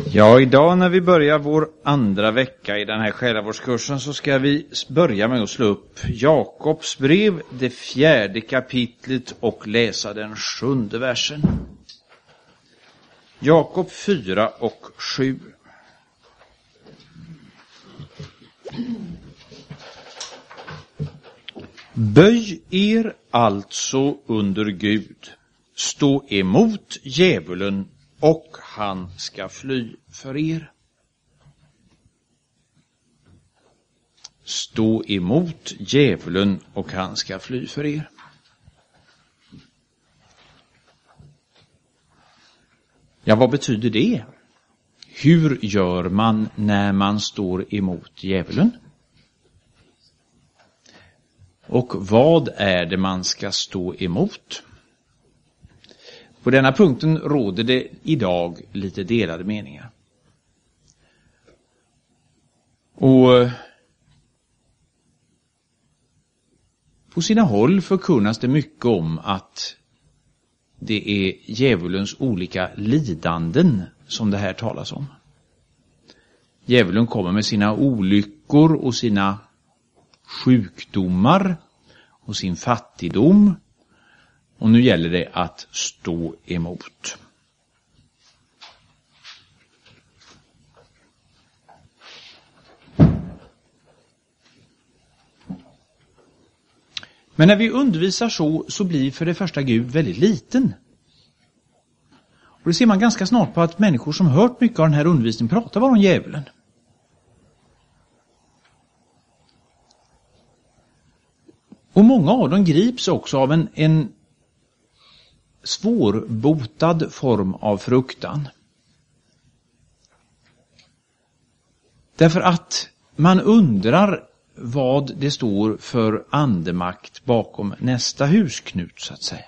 Ja, idag när vi börjar vår andra vecka i den här själavårdskursen så ska vi börja med att slå upp Jakobs brev, det 4:e kapitlet och läsa den 7:e versen. Jakob 4 och 7. Böj er alltså under Gud, stå emot djävulen och han ska fly för er. Stå emot djävulen och han ska fly för er. Ja, vad betyder det? Hur gör man när man står emot djävulen? Och vad är det man ska stå emot? På denna punkten råder det idag lite delade meningar. Och på sina håll förkunnas det mycket om att det är djävulens olika lidanden som det här talas om. Djävulen kommer med sina olyckor och sina sjukdomar och sin fattigdom. Och nu gäller det att stå emot. Men när vi undervisar så blir för det första Gud väldigt liten. Och det ser man ganska snart på att människor som hört mycket av den här undervisningen pratar bara om djävulen. Och många av dem grips också av en svårbotad form av fruktan. Därför att man undrar vad det står för andemakt bakom nästa husknut, så att säga.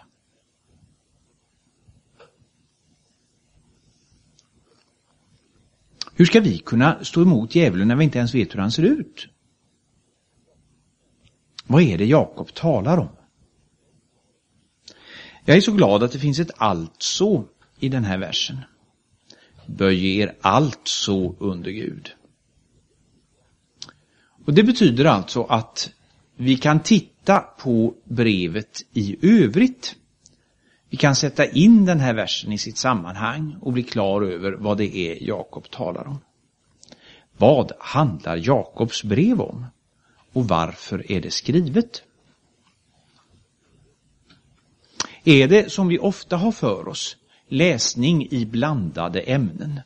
Hur ska vi kunna stå emot djävulen när vi inte ens vet hur han ser ut? Vad är det Jakob talar om? Jag är så glad att det finns ett alltså i den här versen. Böj er alltså under Gud. Och det betyder alltså att vi kan titta på brevet i övrigt. Vi kan sätta in den här versen i sitt sammanhang och bli klar över vad det är Jakob talar om. Vad handlar Jakobs brev om? Och varför är det skrivet? Är det, som vi ofta har för oss, läsning i blandade ämnen?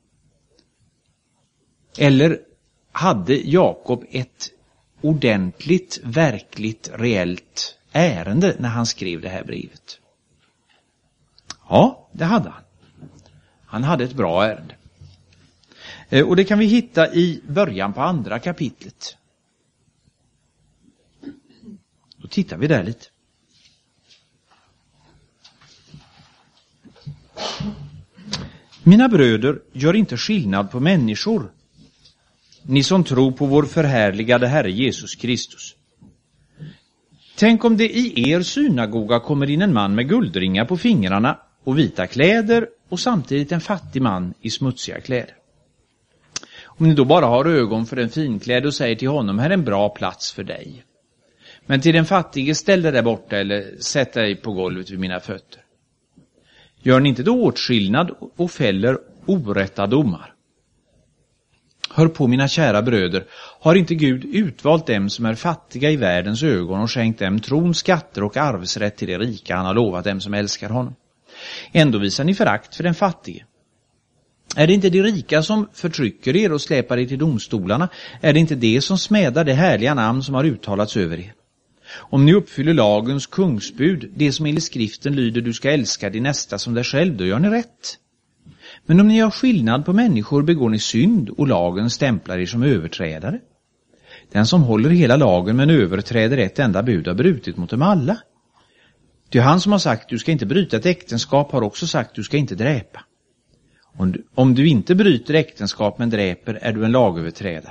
Eller hade Jakob ett ordentligt, verkligt, reellt ärende när han skrev det här brevet? Ja, det hade han. Han hade ett bra ärende. Och det kan vi hitta i början på andra kapitlet. Då tittar vi där lite. Mina bröder, gör inte skillnad på människor, ni som tror på vår förhärligade Herre Jesus Kristus. Tänk om det i er synagoga kommer in en man med guldringar på fingrarna och vita kläder och samtidigt en fattig man i smutsiga kläder. Om ni då bara har ögon för den finklädde och säger till honom, här är en bra plats för dig. Men till den fattige, ställ dig där borta eller sätt dig på golvet vid mina fötter. Gör ni inte då åtskillnad och fäller orätta domar? Hör på, mina kära bröder, har inte Gud utvalt dem som är fattiga i världens ögon och skänkt dem tron, skatter och arvsrätt till det rika han har lovat dem som älskar honom? Ändå visar ni förakt för den fattige. Är det inte de rika som förtrycker er och släpar er till domstolarna? Är det inte det som smädar det härliga namn som har uttalats över er? Om ni uppfyller lagens kungsbud, det som enligt skriften lyder du ska älska din nästa som dig själv, då gör ni rätt. Men om ni gör skillnad på människor begår ni synd och lagen stämplar er som överträdare. Den som håller hela lagen men överträder ett enda bud har brutit mot dem alla. Ty han som har sagt du ska inte bryta ett äktenskap har också sagt du ska inte dräpa. Om du inte bryter äktenskap men dräper är du en lagöverträdare.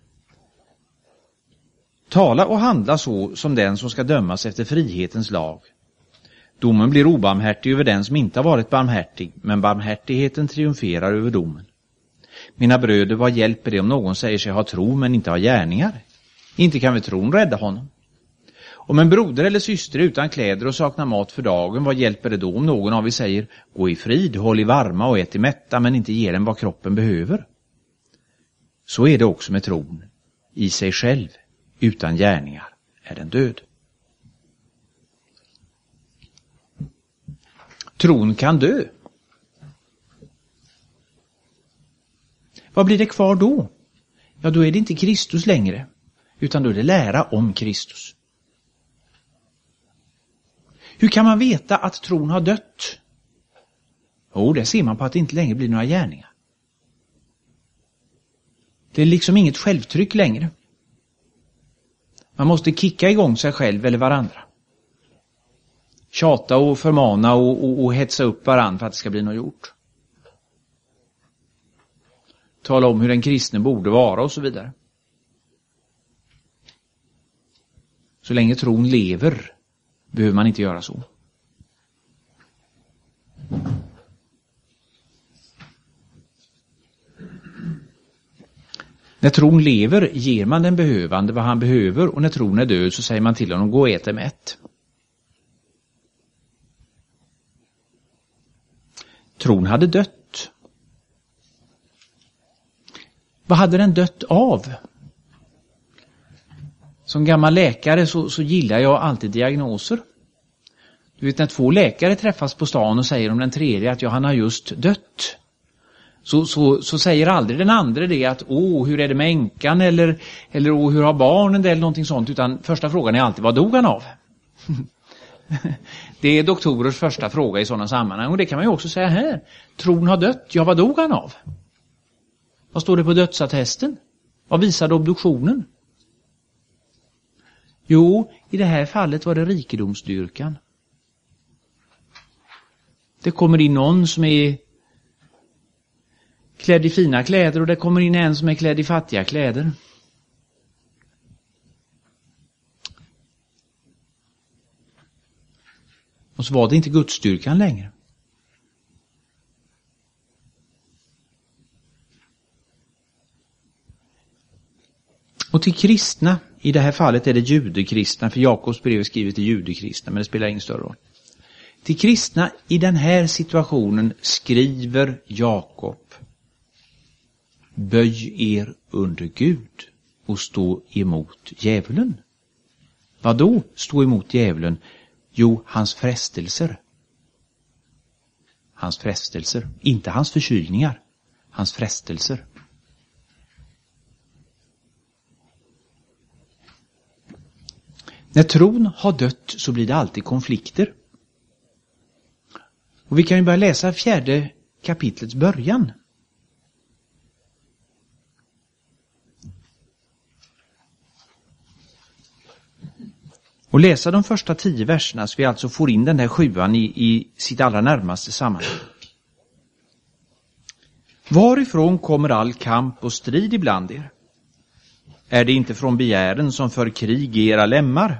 Tala och handla så som den som ska dömas efter frihetens lag. Domen blir obarmhärtig över den som inte har varit barmhärtig, men barmhärtigheten triumferar över domen. Mina bröder, vad hjälper det om någon säger sig ha tro men inte ha gärningar? Inte kan väl tron rädda honom? Om en broder eller syster är utan kläder och saknar mat för dagen, vad hjälper det då om någon av er säger, gå i frid, håll i varma och ät i mätta, men inte ger den vad kroppen behöver? Så är det också med tron. I sig själv, utan gärningar, är den död. Tron kan dö. Vad blir det kvar då? Ja, då är det inte Kristus längre, utan då är det lära om Kristus. Hur kan man veta att tron har dött? Jo, det ser man på att det inte längre blir några gärningar. Det är liksom inget självtryck längre. Man måste kicka igång sig själv eller varandra. Tjata och förmana och hetsa upp varandra för att det ska bli något gjort. Tala om hur den kristne borde vara och så vidare. Så länge tron lever behöver man inte göra så. När tron lever ger man den behövande vad han behöver, och när tron är död så säger man till honom, gå och ät mätt. Tron hade dött. Vad hade den dött av? Som gammal läkare så gillar jag alltid diagnoser. Du vet, när två läkare träffas på stan och säger om den tredje att han har just dött. Så säger aldrig den andra det att hur är det med änkan eller hur har barnen det eller någonting sånt, utan första frågan är alltid, vad dog han av? Det är doktorers första fråga i sådana sammanhang, och det kan man ju också säga här. Tron har dött, ja, vad dog han av? Vad står det på dödsattesten? Vad visade obduktionen? Jo, i det här fallet var det rikedomsdyrkan. Det kommer in någon som är klädd i fina kläder och det kommer in en som är klädd i fattiga kläder. Och så var det inte gudsstyrkan längre. Och till kristna, i det här fallet är det judekristna, för Jakobs brev är skrivet till judekristna, men det spelar ingen större roll. Till kristna i den här situationen skriver Jakob, böj er under Gud och stå emot djävulen. Vad då stå emot djävulen? Jo, hans frestelser. Hans frestelser, inte hans förkylningar, hans frestelser. När tron har dött så blir det alltid konflikter. Och vi kan ju börja läsa 4:e kapitlets början. Och läsa de första 10 verserna så vi alltså får in den här 7:an i sitt allra närmaste sammanhang. Varifrån kommer all kamp och strid ibland er? Är det inte från begären som för krig i era lemmar?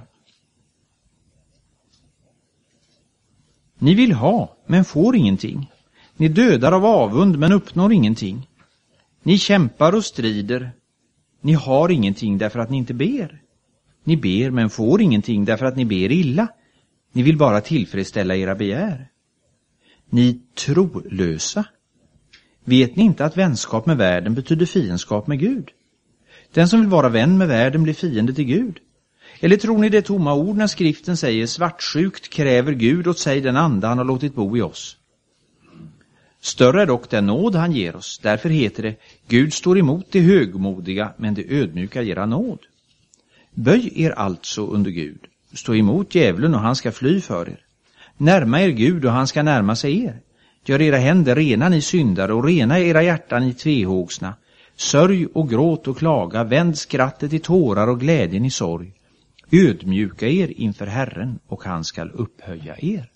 Ni vill ha, men får ingenting. Ni dödar av avund, men uppnår ingenting. Ni kämpar och strider. Ni har ingenting därför att ni inte ber. Ni ber, men får ingenting därför att ni ber illa. Ni vill bara tillfredsställa era begär. Ni trolösa. Vet ni inte att vänskap med världen betyder fiendskap med Gud? Den som vill vara vän med världen blir fiende till Gud. Eller tror ni det tomma ord när skriften säger, svartsjukt kräver Gud åt sig den anda han har låtit bo i oss? Större är dock den nåd han ger oss. Därför heter det, Gud står emot det högmodiga, men det ödmjuka ger han nåd. Böj er alltså under Gud. Stå emot djävulen och han ska fly för er. Närma er Gud och han ska närma sig er. Gör era händer rena ni syndare och rena era hjärtan i tvehågsna. Sörj och gråt och klaga, vänd skrattet i tårar och glädjen i sorg. Ödmjuka er inför Herren och han skall upphöja er.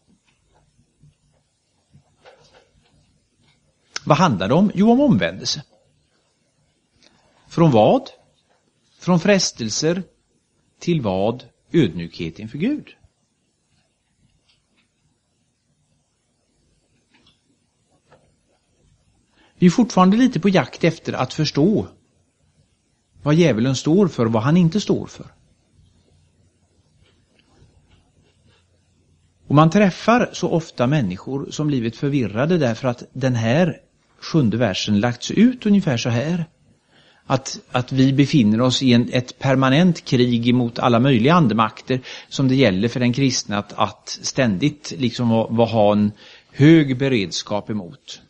Vad handlar det om? Jo, om omvändelse. Från vad? Från frestelser till vad? Ödmjukhet inför Gud. Vi är fortfarande lite på jakt efter att förstå vad djävulen står för och vad han inte står för. Och man träffar så ofta människor som blivit förvirrade därför att den här 7:e versen lagts ut ungefär så här. Att vi befinner oss i ett permanent krig emot alla möjliga andemakter som det gäller för den kristna att ständigt liksom ha en hög beredskap emot.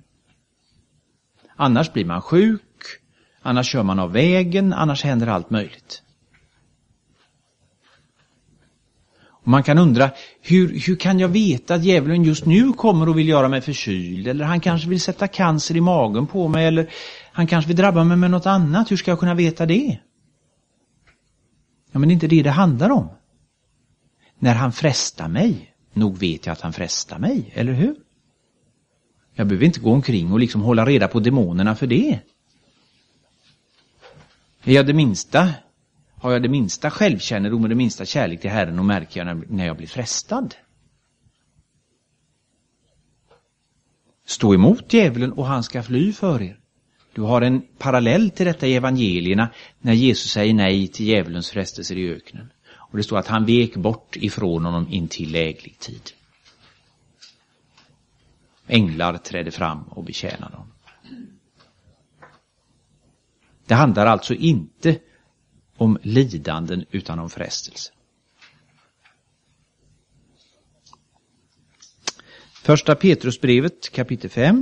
Annars blir man sjuk, annars kör man av vägen, annars händer allt möjligt. Och man kan undra, hur kan jag veta att djävulen just nu kommer och vill göra mig förkyld? Eller han kanske vill sätta cancer i magen på mig, eller han kanske vill drabba mig med något annat. Hur ska jag kunna veta det? Ja, men det är inte det handlar om. När han frestar mig, nog vet jag att han frestar mig, eller hur? Jag behöver inte gå omkring och liksom hålla reda på demonerna för det. Har jag det minsta självkännedom och det minsta kärlek till Herren, och märker jag när jag blir frestad. Stå emot djävulen och han ska fly för er. Du har en parallell till detta i evangelierna när Jesus säger nej till djävulens frestelser i öknen. Och det står att han vek bort ifrån honom intill läglig tid. Änglar trädde fram och betjänade honom. Det handlar alltså inte om lidanden utan om frestelse. Första Petrusbrevet kapitel 5.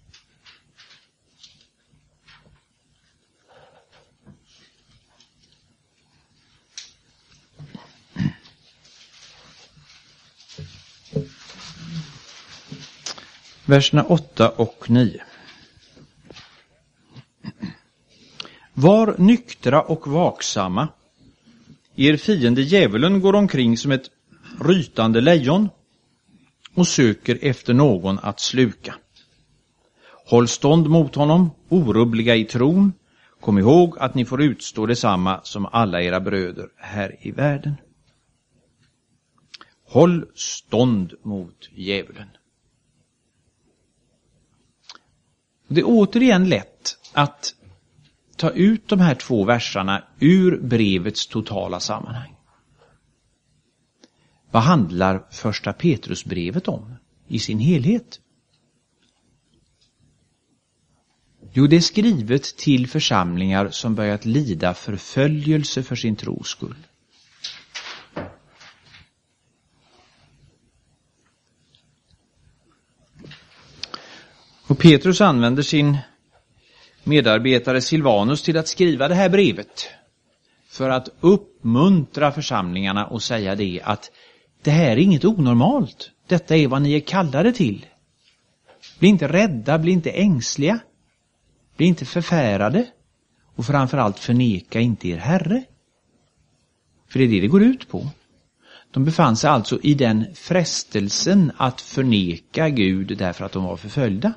Verserna 8 och 9. Var nyktra och vaksamma. Er fiende djävulen går omkring som ett rytande lejon och söker efter någon att sluka. Håll stånd mot honom, orubbliga i tron. Kom ihåg att ni får utstå detsamma som alla era bröder här i världen. Håll stånd mot djävulen. Det är återigen lätt att ta ut de här 2 verserna ur brevets totala sammanhang. Vad handlar första Petrusbrevet om i sin helhet? Jo, det är skrivet till församlingar som börjat lida förföljelse för sin tros skull. Och Petrus använder sin medarbetare Silvanus till att skriva det här brevet för att uppmuntra församlingarna och säga det att det här är inget onormalt. Detta är vad ni är kallade till. Bli inte rädda, bli inte ängsliga, bli inte förfärade och framförallt förneka inte er Herre. För det är det går ut på. De befann sig alltså i den frestelsen att förneka Gud därför att de var förföljda.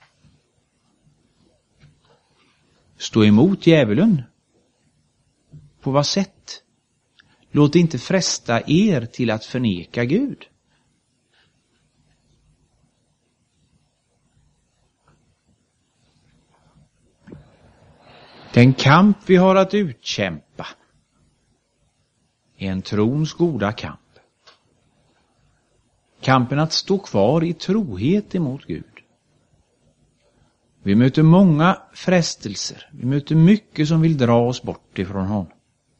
Stå emot djävulen. På vad sätt? Låt inte fresta er till att förneka Gud. Den kamp vi har att utkämpa är en trons goda kamp. Kampen att stå kvar i trohet emot Gud. Vi möter många frestelser. Vi möter mycket som vill dra oss bort ifrån honom.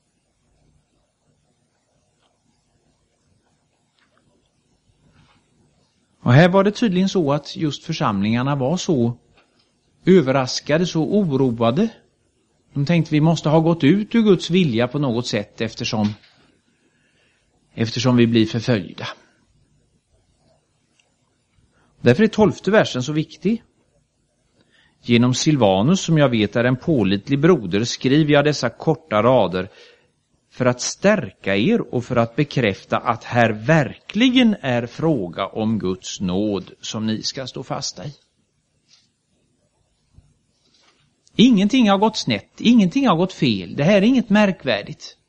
Och här var det tydligen så att just församlingarna var så överraskade, så oroade. De tänkte vi måste ha gått ut ur Guds vilja på något sätt eftersom vi blir förföljda. Därför är 12:e versen så viktig. Genom Silvanus, som jag vet är en pålitlig broder, skriver jag dessa korta rader för att stärka er och för att bekräfta att här verkligen är fråga om Guds nåd som ni ska stå fasta i. Ingenting har gått snett, ingenting har gått fel. Det här är inget märkvärdigt.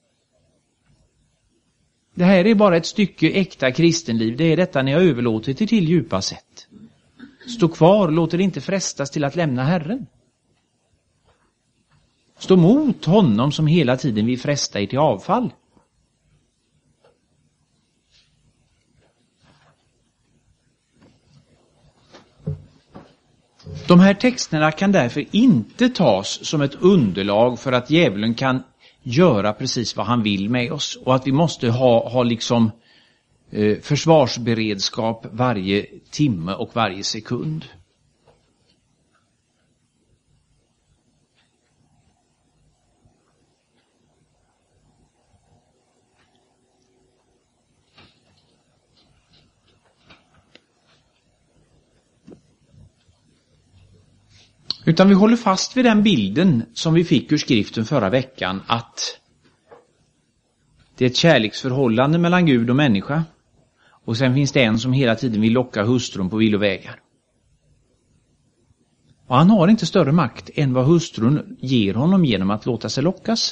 Det här är bara ett stycke äkta kristenliv. Det är detta ni har överlåtit till djupa sätt. Stå kvar, låt er inte frestas till att lämna Herren. Stå mot honom som hela tiden vill fresta er till avfall. De här texterna kan därför inte tas som ett underlag för att djävulen kan göra precis vad han vill med oss. Och att vi måste ha liksom försvarsberedskap varje timme och varje sekund. Utan vi håller fast vid den bilden som vi fick ur skriften förra veckan, att det är ett kärleksförhållande mellan Gud och människa. Och sen finns det en som hela tiden vill locka hustrun på villovägar. Och han har inte större makt än vad hustrun ger honom genom att låta sig lockas.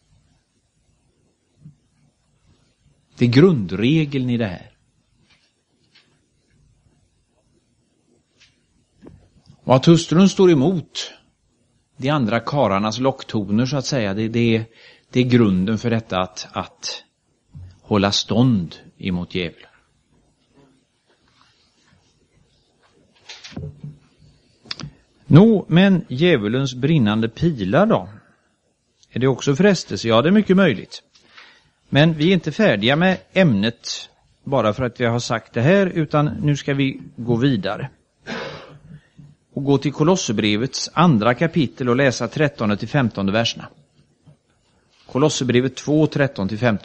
Det är grundregeln i det här. Och att hustrun står emot de andra kararnas locktoner så att säga, det är grunden för detta att hålla stånd emot djävulen. Men djävulens brinnande pilar då? Är det också frestelse? Ja, det är mycket möjligt. Men vi är inte färdiga med ämnet bara för att vi har sagt det här, utan nu ska vi gå vidare. Och gå till Kolosserbrevets 2 kapitel och läsa 13-15 verserna. Kolosserbrevet 2, 13-15.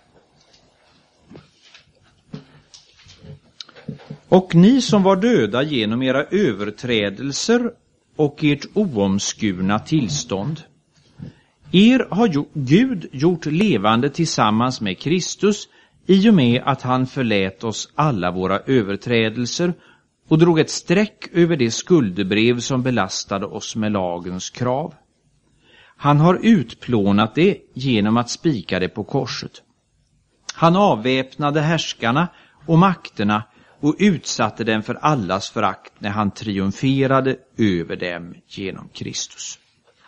Och ni som var döda genom era överträdelser och ert oomskurna tillstånd, er har Gud gjort levande tillsammans med Kristus i och med att han förlät oss alla våra överträdelser och drog ett streck över det skuldebrev som belastade oss med lagens krav. Han har utplånat det genom att spika det på korset. Han avväpnade härskarna och makterna och utsatte dem för allas förakt när han triumferade över dem genom Kristus.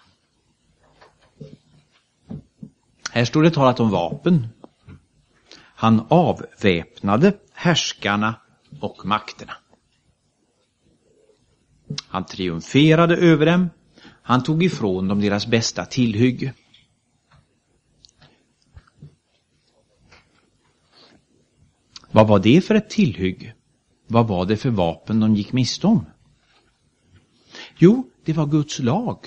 Här står det talat om vapen. Han avväpnade härskarna och makterna. Han triumferade över dem. Han tog ifrån dem deras bästa tillhygge. Vad var det för ett tillhygge? Vad var det för vapen de gick miste om? Jo, det var Guds lag.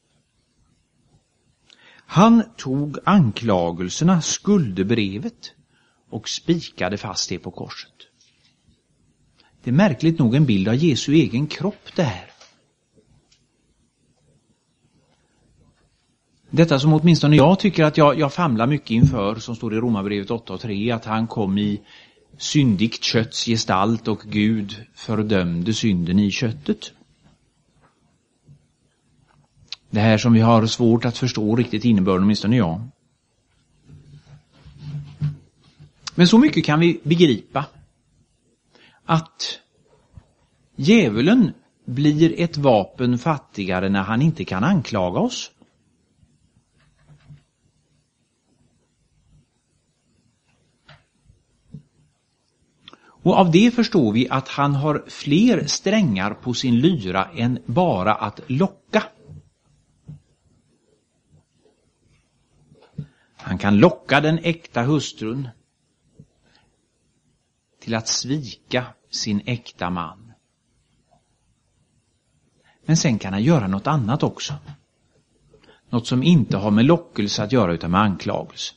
Han tog anklagelserna, skuldebrevet, och spikade fast det på korset. Det är märkligt nog en bild av Jesu egen kropp det här. Detta som åtminstone jag tycker att jag famlar mycket inför, som står i Romarbrevet 8:3, att han kom i syndigt kötts gestalt och Gud fördömde synden i köttet. Det här som vi har svårt att förstå riktigt innebörden, åtminstone jag. Men så mycket kan vi begripa, att djävulen blir ett vapen fattigare när han inte kan anklaga oss. Och av det förstår vi att han har fler strängar på sin lyra än bara att locka. Han kan locka den äkta hustrun till att svika sin äkta man. Men sen kan han göra något annat också. Något som inte har med lockelse att göra utan med anklagelse.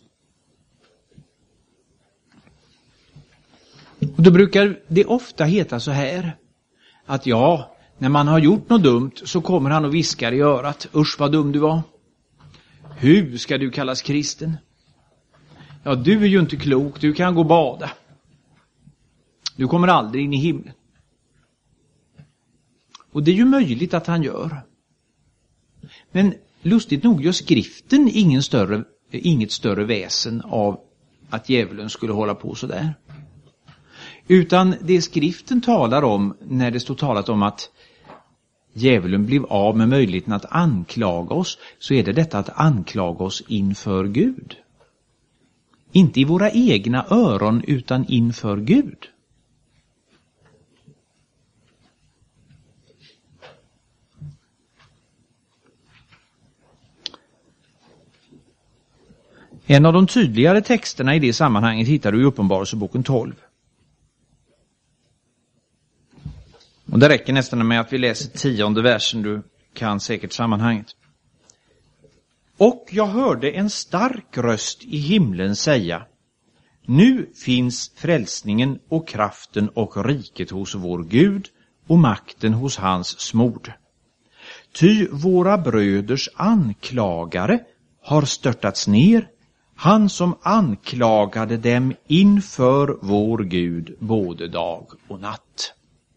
Och då brukar det ofta heta så här, att när man har gjort något dumt så kommer han och viskar i örat: usch vad dum du var. Hur ska du kallas kristen? Ja, du är ju inte klok, du kan gå och bada. Du kommer aldrig in i himlen. Och det är ju möjligt att han gör. Men lustigt nog gör skriften inget större väsen av att djävulen skulle hålla på så där. Utan det skriften talar om när det står talat om att djävulen blev av med möjligheten att anklaga oss, så är det detta att anklaga oss inför Gud. Inte i våra egna öron utan inför Gud. En av de tydligare texterna i det sammanhanget hittar du i Uppenbarelseboken 12. Och det räcker nästan med att vi läser 10:e versen, du kan säkert sammanhanget. Och jag hörde en stark röst i himlen säga: nu finns frälsningen och kraften och riket hos vår Gud och makten hos hans smord. Ty våra bröders anklagare har störtats ner, han som anklagade dem inför vår Gud både dag och natt.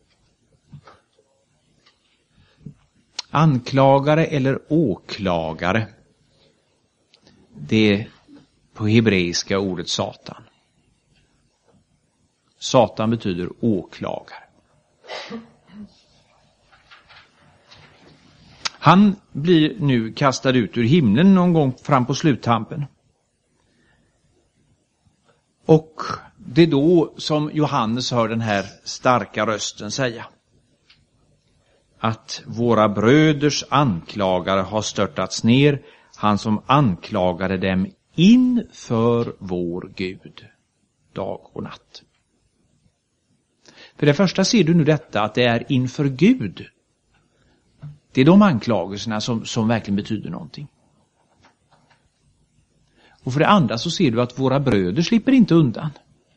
Anklagare eller åklagare, det är på hebreiska ordet Satan. Satan betyder åklagare. Han blir nu kastad ut ur himlen någon gång fram på sluttampen. Och det är då som Johannes hör den här starka rösten säga att våra bröders anklagare har störtats ner, han som anklagade dem inför vår Gud dag och natt. För det första ser du nu detta att det är inför Gud. Det är de anklagelserna som verkligen betyder någonting. Och för det andra så ser du att våra bröder slipper inte undan.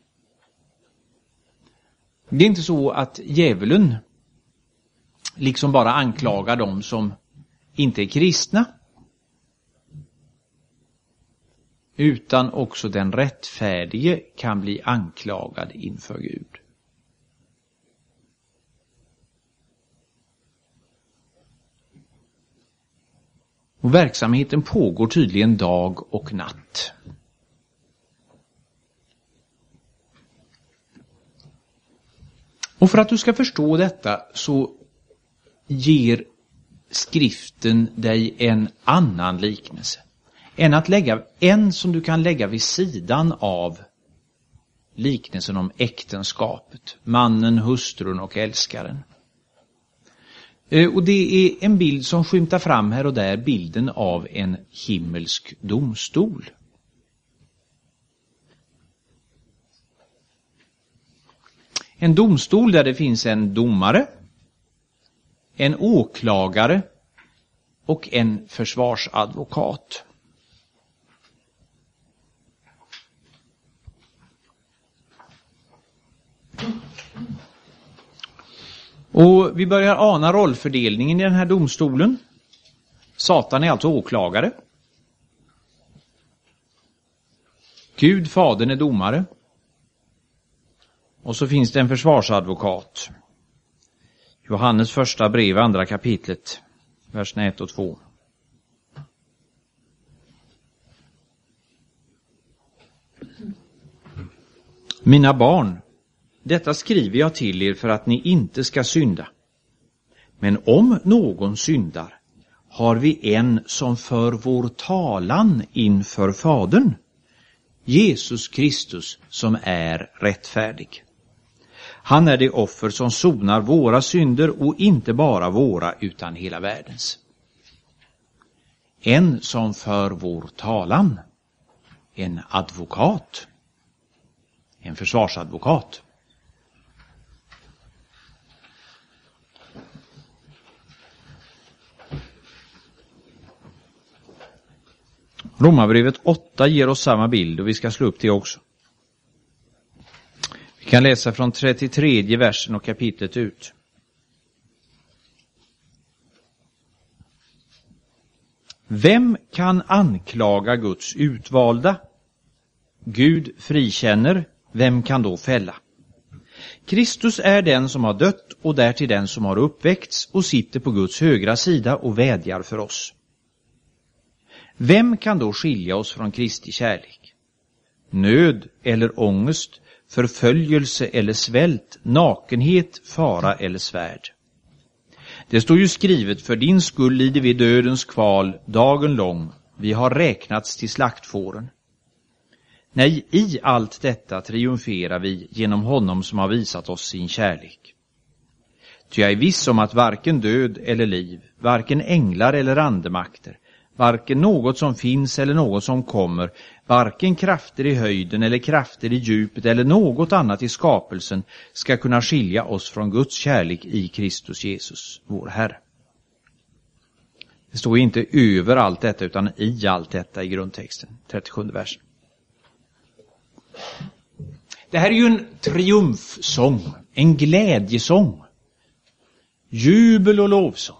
Det är inte så att djävulen liksom bara anklagar dem som inte är kristna, utan också den rättfärdige kan bli anklagad inför Gud. Och verksamheten pågår tydligen dag och natt. Och för att du ska förstå detta så ger skriften dig en annan liknelse. En som du kan lägga vid sidan av liknelsen om äktenskapet. Mannen, hustrun och älskaren. Och det är en bild som skymtar fram här och där, bilden av en himmelsk domstol. En domstol där det finns en domare, en åklagare och en försvarsadvokat. Och vi börjar ana rollfördelningen i den här domstolen. Satan är alltså åklagare. Gud, fadern, är domare. Och så finns det en försvarsadvokat. Johannes första brev, 2 kapitlet, verserna 1 och 2. Mina barn, detta skriver jag till er för att ni inte ska synda. Men om någon syndar har vi en som för vår talan inför Fadern, Jesus Kristus, som är rättfärdig. Han är det offer som sonar våra synder, och inte bara våra utan hela världens. En som för vår talan, en advokat, en försvarsadvokat. Romarbrevet 8 ger oss samma bild och vi ska slå upp det också. Vi kan läsa från 33 versen och kapitlet ut. Vem kan anklaga Guds utvalda? Gud frikänner, vem kan då fälla? Kristus är den som har dött och därtill den som har uppväckts och sitter på Guds högra sida och vädjar för oss. Vem kan då skilja oss från Kristi kärlek? Nöd eller ångest, förföljelse eller svält, nakenhet, fara eller svärd. Det står ju skrivet, för din skull lider vi dödens kval dagen lång, vi har räknats till slaktfåren. Nej, i allt detta triumferar vi genom honom som har visat oss sin kärlek. Ty jag är viss om att varken död eller liv, varken änglar eller andemakter, varken något som finns eller något som kommer, varken krafter i höjden eller krafter i djupet eller något annat i skapelsen ska kunna skilja oss från Guds kärlek i Kristus Jesus, vår Herre. Det står inte över allt detta utan i allt detta i grundtexten, 37 versen. Det här är ju en triumfsång, en glädjesång, jubel och lovsång.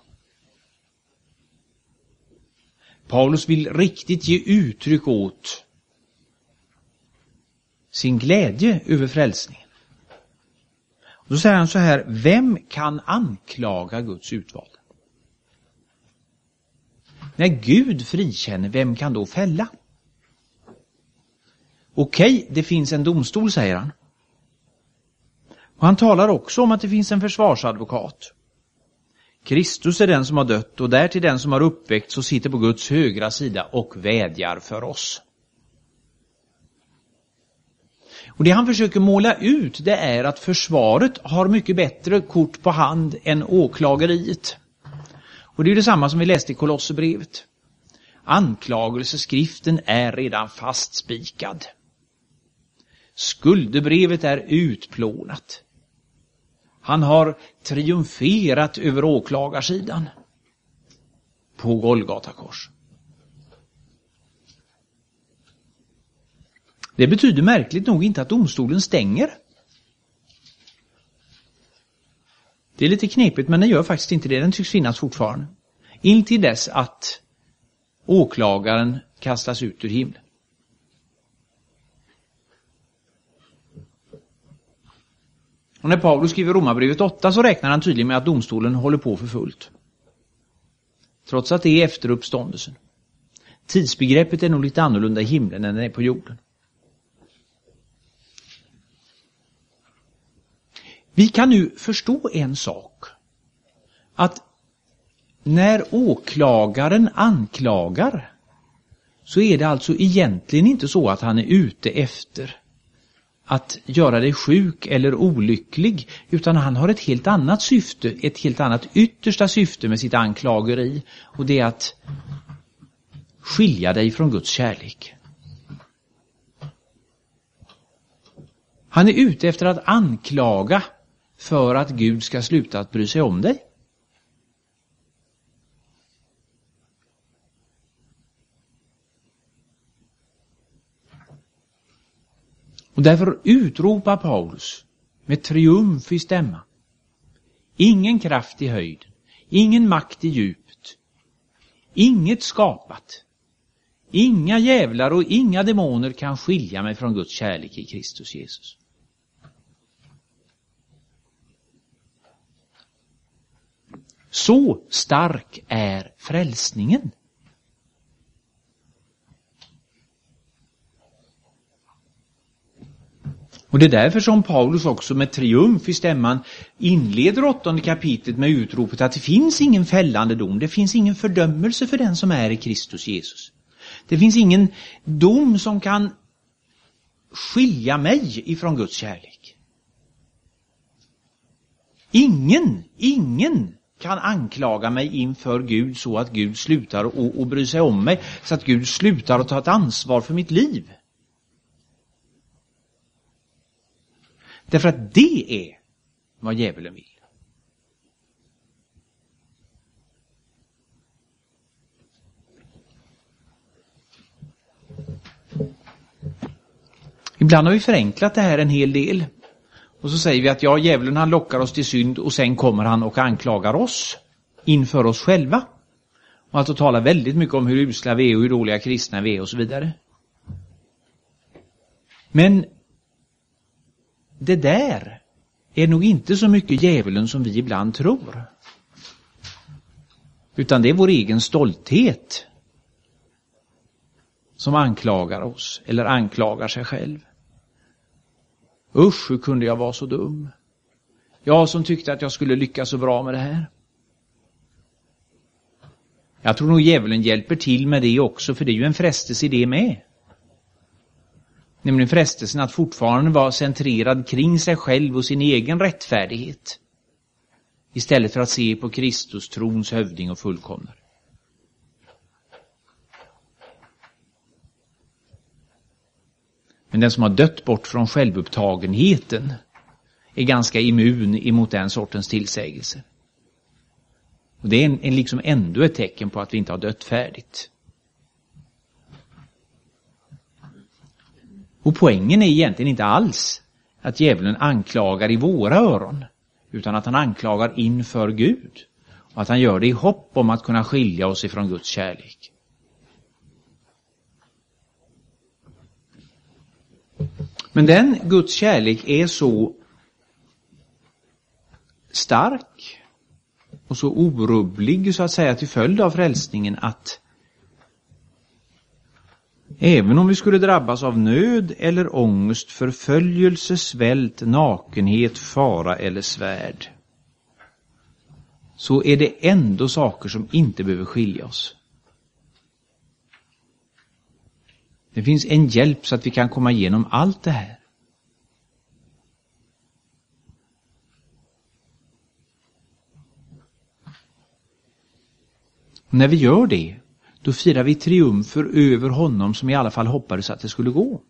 Paulus vill riktigt ge uttryck åt sin glädje över frälsningen. Och då säger han så här, vem kan anklaga Guds utvalda? När Gud frikänner, vem kan då fälla? Okej, det finns en domstol, säger han. Och han talar också om att det finns en försvarsadvokat. Kristus är den som har dött och därtill den som har uppväckts och sitter på Guds högra sida och vädjar för oss. Och det han försöker måla ut, det är att försvaret har mycket bättre kort på hand än åklageriet. Och det är ju detsamma som vi läste i Kolosserbrevet. Anklagelseskriften är redan fastspikad. Skuldebrevet är utplånat. Han har triumferat över åklagarsidan på Golgata kors. Det betyder märkligt nog inte att domstolen stänger. Det är lite knepigt, men den gör faktiskt inte det. Den tycks finnas fortfarande. Intill dess att åklagaren kastas ut ur himlen. Och när Paulus skriver Romarbrevet 8 så räknar han tydligen med att domstolen håller på för fullt. Trots att det är efter uppståndelsen. Tidsbegreppet är nog lite annorlunda i himlen än det är på jorden. Vi kan nu förstå en sak. Att när åklagaren anklagar så är det alltså egentligen inte så att han är ute efter att göra dig sjuk eller olycklig, utan han har ett helt annat syfte, ett helt annat yttersta syfte med sitt anklageri, och det är att skilja dig från Guds kärlek. Han är ute efter att anklaga för att Gud ska sluta att bry sig om dig. Och därför utropar Paulus med triumf i stämman: ingen kraft i höjden, ingen makt i djupet, inget skapat, inga djävlar och inga demoner kan skilja mig från Guds kärlek i Kristus Jesus. Så stark är frälsningen. Och det är därför som Paulus också med triumf i stämman inleder 8:e kapitlet med utropet att det finns ingen fällande dom. Det finns ingen fördömelse för den som är i Kristus Jesus. Det finns ingen dom som kan skilja mig ifrån Guds kärlek. Ingen kan anklaga mig inför Gud så att Gud slutar att bry sig om mig, så att Gud slutar att ta ett ansvar för mitt liv. Därför att det är vad djävulen vill. Ibland har vi förenklat det här en hel del. Och så säger vi att djävulen han lockar oss till synd och sen kommer han och anklagar oss inför oss själva. Och alltså talar väldigt mycket om hur usla vi är och hur dåliga kristna vi är och så vidare. Men det där är nog inte så mycket djävulen som vi ibland tror. Utan det är vår egen stolthet som anklagar oss eller anklagar sig själv. Usch, hur kunde jag vara så dum? Jag som tyckte att jag skulle lyckas så bra med det här. Jag tror nog djävulen hjälper till med det också, för det är ju en frestelse i det med. Nämligen frestelsen att fortfarande vara centrerad kring sig själv och sin egen rättfärdighet. Istället för att se på Kristus, trons hövding och fullkomnare. Men den som har dött bort från självupptagenheten är ganska immun emot den sortens tillsägelse. Och det är liksom ändå ett tecken på att vi inte har dött färdigt. Och poängen är egentligen inte alls att djävulen anklagar i våra öron, utan att han anklagar inför Gud. Och att han gör det i hopp om att kunna skilja oss ifrån Guds kärlek. Men den Guds kärlek är så stark och så orubblig, så att säga, till följd av frälsningen, att även om vi skulle drabbas av nöd eller ångest, förföljelse, svält, nakenhet, fara eller svärd, så är det ändå saker som inte behöver skilja oss. Det finns en hjälp så att vi kan komma igenom allt det här. Och när vi gör det, då firar vi triumfer över honom som i alla fall hoppades att det skulle gå.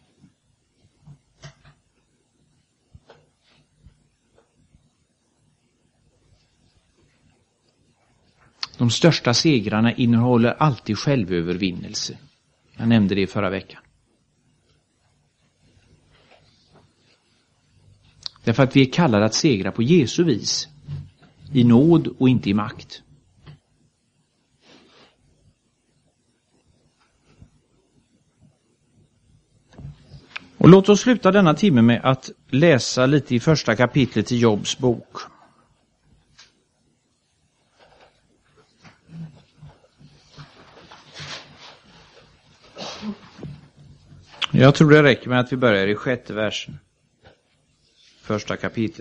De största segrarna innehåller alltid självövervinnelse. Jag nämnde det förra veckan. Därför att vi är kallade att segra på Jesu vis. I nåd och inte i makt. Och låt oss sluta denna timme med att läsa lite i första kapitlet i Jobs bok. Jag tror det räcker med att vi börjar i 6:e versen. Första kapitlet.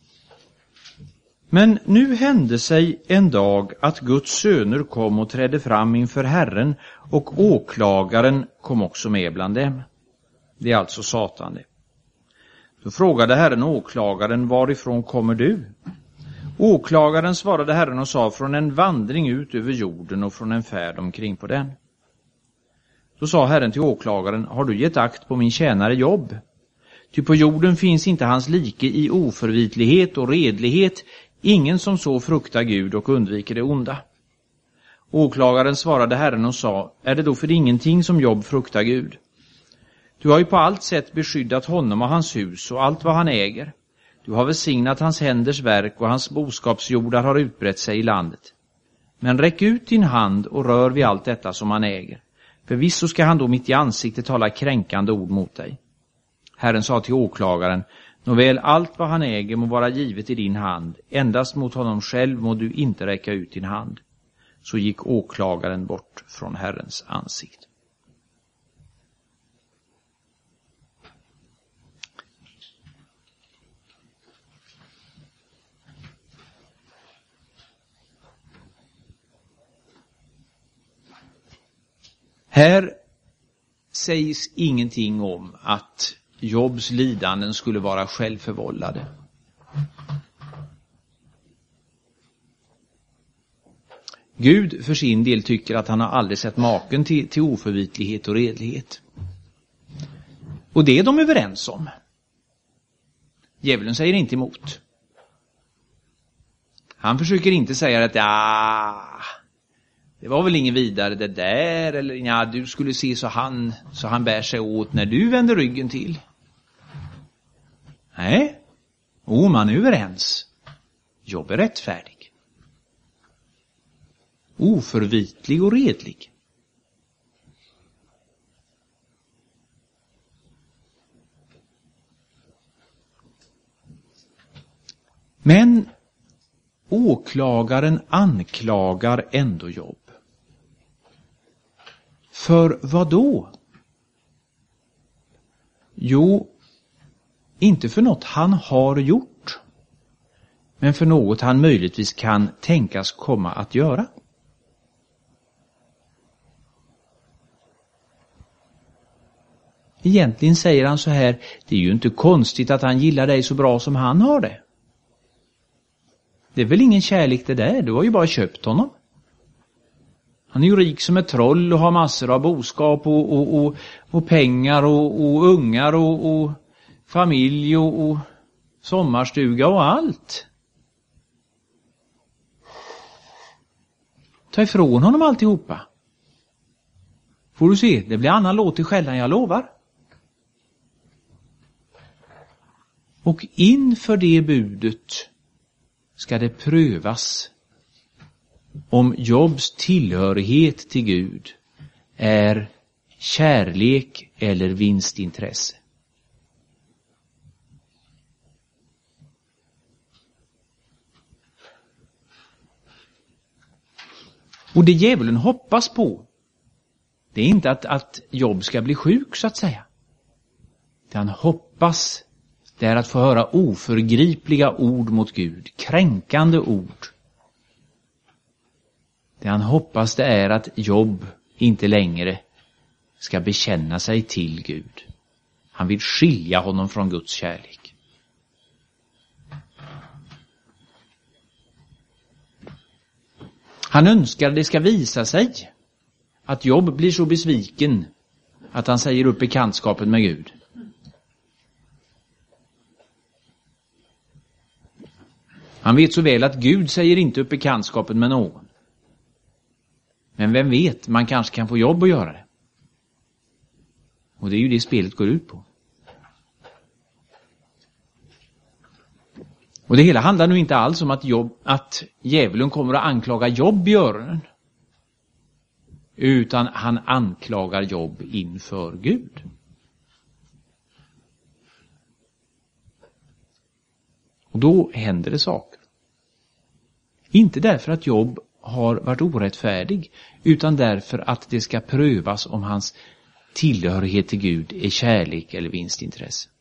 Men nu hände sig en dag att Guds söner kom och trädde fram inför Herren, och åklagaren kom också med bland dem. Det är alltså Satan det. Då frågade Herren åklagaren: varifrån kommer du? Åklagaren svarade Herren och sa: från en vandring ut över jorden och från en färd omkring på den. Då sa Herren till åklagaren: har du gett akt på min tjänare Job? Ty på jorden finns inte hans like i oförvitlighet och redlighet, ingen som så fruktar Gud och undviker det onda. Åklagaren svarade Herren och sa: är det då för ingenting som Job fruktar Gud? Du har ju på allt sätt beskyddat honom och hans hus och allt vad han äger. Du har välsignat hans händers verk, och hans boskapsjordar har utbrett sig i landet. Men räck ut din hand och rör vid allt detta som han äger. Förvisso ska han då mitt i ansiktet tala kränkande ord mot dig. Herren sa till åklagaren: nåväl, allt vad han äger må vara givet i din hand, endast mot honom själv må du inte räcka ut din hand. Så gick åklagaren bort från Herrens ansikte. Här sägs ingenting om att Jobs lidanden skulle vara självförvållade. Gud för sin del tycker att han har aldrig sett maken till oförvitlighet och redlighet. Och det är de överens om. Djävulen säger inte emot. Han försöker inte säga att det var väl ingen vidare det där, eller ja, du skulle se så han bär sig åt när du vänder ryggen till. Nej, man är överens. Jobb är rättfärdig. Oförvitlig och redlig. Men åklagaren anklagar ändå Job. För vad då? Jo, Inte för något han har gjort, men för något han möjligtvis kan tänkas komma att göra. Egentligen säger han så här: det är ju inte konstigt att han gillar dig så bra som han har det. Det är väl ingen kärlek det där, du har ju bara köpt honom. Han är ju rik som ett troll och har massor av boskap och pengar och ungar och familj och sommarstuga och allt. Ta ifrån honom alltihopa. Får du se, det blir annan låt i skällan, jag lovar. Och inför det budet ska det prövas om Jobs tillhörighet till Gud är kärlek eller vinstintresse. Och det djävulen hoppas på, det är inte att Job ska bli sjuk så att säga. Det han hoppas, det är att få höra oförgripliga ord mot Gud, kränkande ord. Det han hoppas, det är att Job inte längre ska bekänna sig till Gud. Han vill skilja honom från Guds kärlek. Han önskar det ska visa sig att Job blir så besviken att han säger upp bekantskapen med Gud. Han vet så väl att Gud säger inte upp bekantskapen med någon. Men vem vet, man kanske kan få Job att göra det. Och det är ju det spelet går ut på. Och det hela handlar nu inte alls om att djävulen kommer att anklaga Job i öronen. Utan han anklagar Job inför Gud. Och då händer det saker. Inte därför att Job har varit orättfärdig, utan därför att det ska prövas om hans tillhörighet till Gud är kärlek eller vinstintresse.